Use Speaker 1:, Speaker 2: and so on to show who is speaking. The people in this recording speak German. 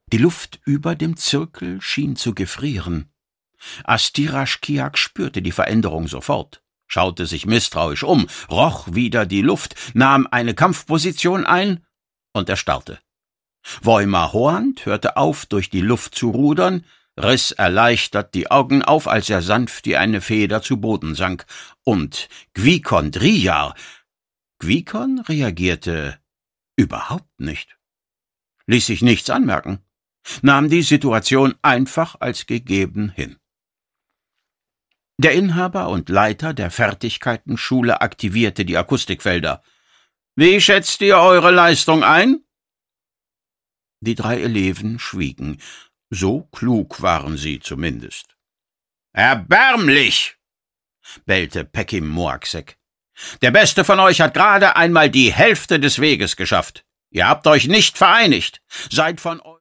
Speaker 1: Die Luft über dem Zirkel schien zu gefrieren. Astiraschkiak spürte die Veränderung sofort, schaute sich misstrauisch um, roch wieder die Luft, nahm eine Kampfposition ein und erstarrte. Voima Hoand hörte auf, durch die Luft zu rudern, riss erleichtert die Augen auf, als er sanft wie eine Feder zu Boden sank. Und Gwikon Drijar. Gwikon reagierte überhaupt nicht, ließ sich nichts anmerken, nahm die Situation einfach als gegeben hin. Der Inhaber und Leiter der Fertigkeitenschule aktivierte die Akustikfelder. »Wie schätzt ihr eure Leistung ein?« Die 3 Eleven schwiegen. So klug waren sie zumindest. »Erbärmlich«, bellte Pekim Moaksek. »Der Beste von euch hat gerade einmal die Hälfte des Weges geschafft. Ihr habt euch nicht vereinigt. Seid von